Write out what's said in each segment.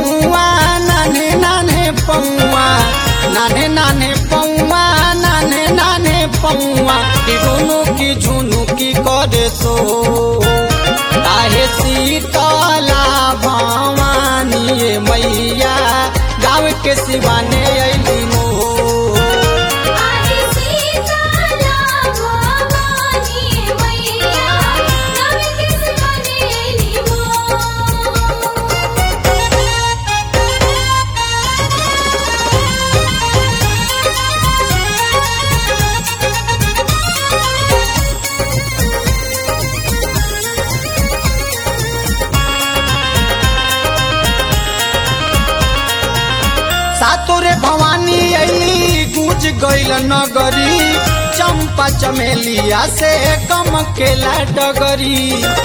पौआ नाने नाने पौआ नाने नाने पौआ नाने नाने पौआ दोनों की झुनुकी करे सो आहे शीतला भवानी ये मैया गाँव के सिवाने अली मो सातोरे भवानी अली गूंज गईल नगरी चंपा चमेलिया से कम केला डगरी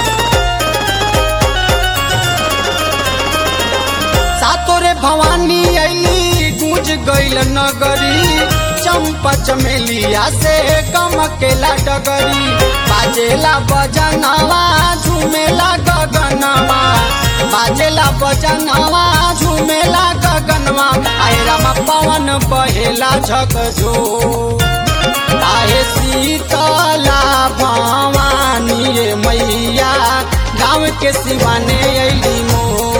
सातोरे भवानी अली गूंज गईल नगरी चंपा चमेलिया से कम केला डगरी बाजेला बजनवा झूमेला गगनवा बाजेला बजनवा झूमेला गगनवा आए रामा पवन बहेला झकझो आए शीतला भवानी ये मैया गाँव के सिवाने अली मो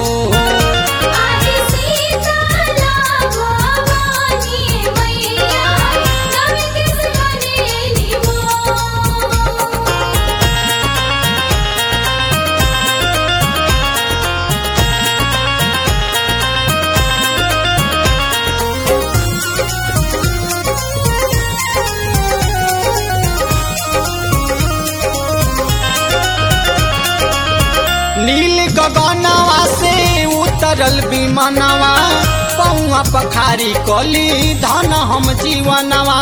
नील गगनवा से उतरल विमानवा पौआ पखारी कली धन हम जीवनवा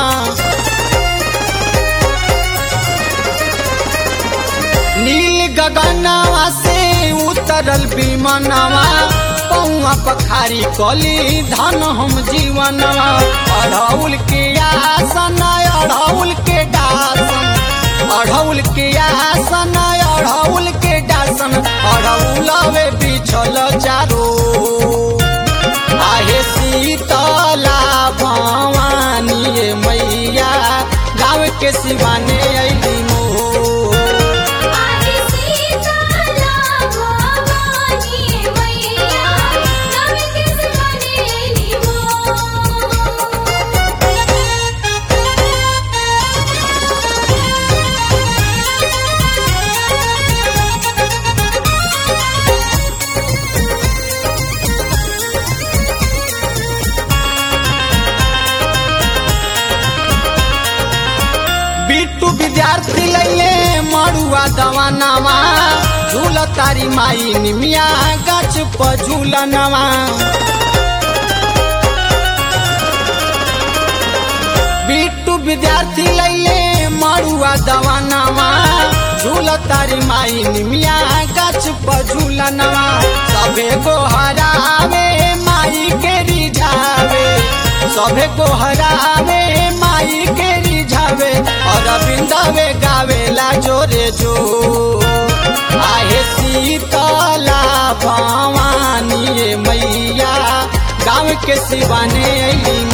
नील गगनवा से उतरल विमानवा पौआ पखारी कली धन हम जीवनवा अढ़ौल के आसन अढ़ौल के दासन अढ़ौल के आसन अढ़ौल के दासन अढ़ौलवे बिछल चारो आहे शीतला भवानी ये मैया गाँव के सिवाने अली मो बिट्टू विद्यार्थी लैले मड़ुआ दवानवा झूल तारी माई निमिया गाछ पर झूलनवा बिट्टू विद्यार्थी लैले मड़ुआ दवानवा झूल तारी माई निमिया गाछ पर झूलनवा सभे को हरावे माई के रिझावे सभे को हरावे माई के रिझावे और बिंदावे गावेला जोरे जो आहे शीतला भवानी ये मैया गाँव के सिवाने अली